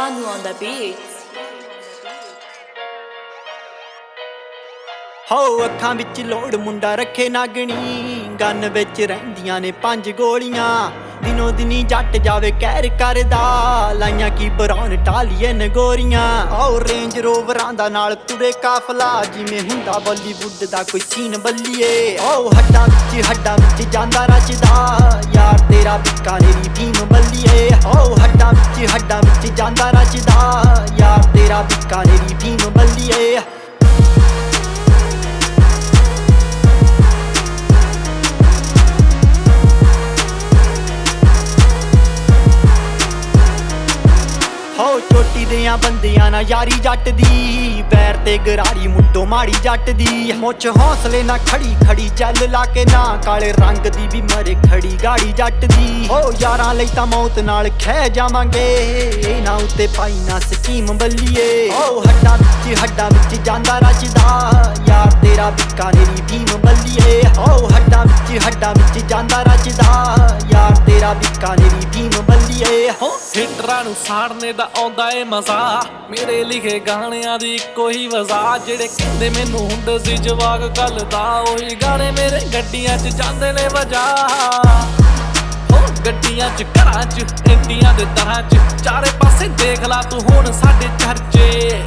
Manu on the beats. ਹੋ ਅੱਖਾਂ ਵਿੱਚ ਲੋੜ ਮੁੰਡਾ ਰੱਖੇ ਨਾਗਣੀ ਗੰਨ ਵਿੱਚ ਰਹਿੰਦੀਆਂ ਨੇ 5 ਗੋਲੀਆਂ ਦਿਨੋ ਦਿਨੀ ਜੱਟ ਜਾਵੇ ਕਹਿਰ ਕਰਦਾ ਲਾਈਆਂ ਕੀ ਬਰਾਉਨ ਟਾਲੀਏ ਨਗੋਰੀਆਂ ਆਓ ਰੇਂਜ ਰੋਵਰਾਂ ਦਾ ਨਾਲ ਤੁਰੇ ਕਾਫਲਾ ਜਿਵੇਂ ਹੁੰਦਾ ਬਾਲੀਵੁੱਡ ਦਾ ਕੋਈ ਸੀਨ ਬੱਲੀਏ ਆਓ ਹੱਡਾਂ ਵਿੱਚ ਜਾਂਦਾ ਰਚਦਾ ਯਾਰ ਤੇਰਾ ਬਿਕਾਨੇਰੀ ਭੀਮ ਬੱਲੀਏ ਆਓ ਹੱਡਾਂ ਵਿੱਚ ਜਾਂਦਾ ਰਚਦਾ ਯਾਰ ਤੇਰਾ ਬਿਕਾਨੇਰੀ ਭੀਮ ਬੱਲੀਏ ਹੋ ਚੋਟੀ ਦਿਆਂ ਬੰਦਿਆਂ ਨਾ ਯਾਰੀ ਜੱਟ ਦੀ ਪੈਰ ਤੇ ਗਰਾਰੀ ਮੁੱਢੋਂ ਮਾੜੀ ਜੱਟ ਦੀ ਮੁੱਛ ਹੌਸਲੇ ਨਾ ਖੜੀ ਚੱਲ ਲਾ ਕੇ ਨਾ ਕਾਲੇ ਰੰਗ ਦੀ ਵੀ ਮਰੇ ਖੜੀ ਗਾੜੀ ਜੱਟ ਦੀ ਹੋ ਯਾਰਾਂ ਲਈ ਤਾਂ ਮੌਤ ਨਾਲ ਖਹਿ ਜਾਵਾਂਗੇ ਇਹਨਾਂ ਉੱਤੇ ਪਾਈ ਨਾ ਸਕੀਮ ਬੱਲੀਏ ਹੋ ਹੱਡਾਂ ਵਿੱਚ ਜਾਂਦਾ ਰਚਦਾ ਯਾਰ ਤੇਰਾ ਬਿਕਾਨੇਰੀ ਭੀਮ ਬੱਲੀਏ ਹੋ ਹੱਡਾਂ ਵਿੱਚ ਜਾਂਦਾ ਰਚਦਾ ਯਾਰ ਤੇਰਾ ਬਿਕਾਨੇਰੀ ਭੀਮ ਬੱਲੀਏ ਹੋ ਹਿਟਰਾਂ ਨੂੰ ਸਾੜਨੇ ਦਾ ਆਉਂਦਾ ਏ ਮਜ਼ਾ ਮੇਰੇ ਲਿਖੇ ਗਾਣਿਆਂ ਦੀ ਇੱਕੋ ਹੀ ਵਜ਼ਾ ਜਿਹੜੇ ਕਹਿੰਦੇ ਮੈਨੂੰ ਹੁੰਦੇ ਸੀ ਜਵਾਕ ਕੱਲ ਦਾ ਉਹੀ ਗਾਣੇ ਮੇਰੇ ਗੱਡੀਆਂ 'ਚ ਜਾਂਦੇ ਨੇ ਵਜਾ ਹੋ ਗੱਡੀਆਂ 'ਚ ਘਰਾਂ 'ਚ ਇੰਡੀਆਂ ਦੇ ਤਰ੍ਹਾਂ 'ਚ ਚਾਰੇ ਪਾਸੇ ਦੇਖ ਲਾ ਤੂੰ ਹੁਣ ਸਾਡੇ ਚਰਚੇ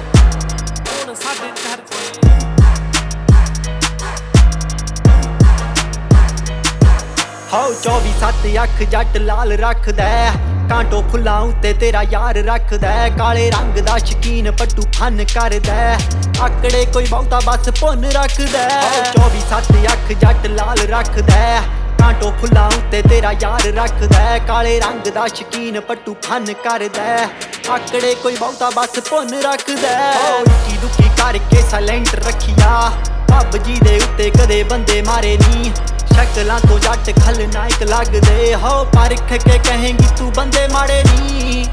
ਹੋ 24/7 ਅੱਖ ਜੱਟ ਲਾਲ ਰੱਖਦਾ ਕਾਂਟੋ ਫੁੱਲਾਂ ਉੱਤੇ ਤੇਰਾ ਯਾਰ ਰੱਖਦਾ ਕਾਲੇ ਰੰਗ ਦਾ ਸ਼ਕੀਨ ਪੱਟੂ ਫਨ ਕਰਦਾ ਆਕੜੇ ਕੋਈ ਬਹੁਤਾ ਬਸ ਪੁੰਨ ਰੱਖਦਾ 24/7 ਅੱਖ ਜੱਟ ਲਾਲ ਰੱਖਦਾ ਕਾਂਟੋ ਫੁੱਲਾਂ ਉੱਤੇ ਤੇਰਾ ਯਾਰ ਰੱਖਦਾ ਕਾਲੇ ਰੰਗ ਦਾ ਸ਼ਕੀਨ ਪੱਟੂ ਫਨ ਕਰਦਾ ਆਕੜੇ ਕੋਈ ਬਹੁਤਾ ਬਸ ਪੁੰਨ ਰੱਖਦਾ ਉੱਚੀ ਦੁੱਖੀ ਕਰਕੇ ਸਾਇਲੈਂਟ ਰੱਖਿਆ ਰੱਬ ਜੀ ਦੇ ਉੱਤੇ ਕਦੇ ਬੰਦੇ ਮਾਰੇ ਨਹੀਂ ਸ਼ਕਲਾਂ ਤੋਂ ਜੱਟ ਖਲਨਾਇਕ ਲੱਗਦੇ ਹੋ ਪਰਖ ਕੇ ਕਹੇਂਗੀ ਤੂੰ ਬੰਦੇ ਮਾੜੇ ਨੀ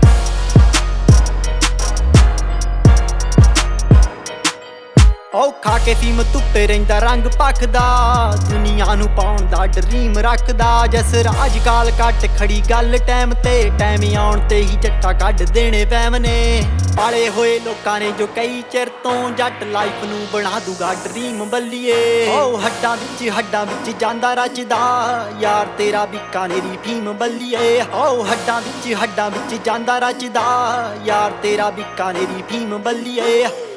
ਔਖਾ ਕੇ ਫੀਮ ਧੁੱਪੇ ਰਹਿੰਦਾ ਰੰਗ ਭਖਦਾ ਦੁਨੀਆ ਨੂੰ ਪਾਉਣ ਦਾ ਡਰੀਮ ਰੱਖਦਾ ਜਸ ਰਾਜ ਕਾਲ ਕੱਟ ਖੜੀ ਗੱਲ ਟਾਈਮ ਆਉਣ ਤੇ ਹੀ ਜੱਟਾ ਕੱਢ ਦੇਣੇ ਵਹਿਮ ਨੇ ਪਾਲੇ ਹੋਏ ਲੋਕਾਂ ਨੇ ਜੋ ਕਈ ਚਿਰ ਤੋਂ ਜੱਟ ਲਾਈਫ ਨੂੰ ਬਣਾ ਦੂਗਾ ਡਰੀਮ ਬੱਲੀਏ ਓ ਹੱਡਾਂ ਵਿੱਚ ਜਾਂਦਾ ਰਚਦਾ ਯਾਰ ਤੇਰਾ ਬਿਕਾਨੇਰੀ ਭੀਮ ਬੱਲੀਏ ਓ ਹੱਡਾਂ ਵਿੱਚ ਜਾਂਦਾ ਰਚਦਾ ਯਾਰ ਤੇਰਾ ਬਿਕਾਨੇਰੀ ਭੀਮ ਬੱਲੀਏ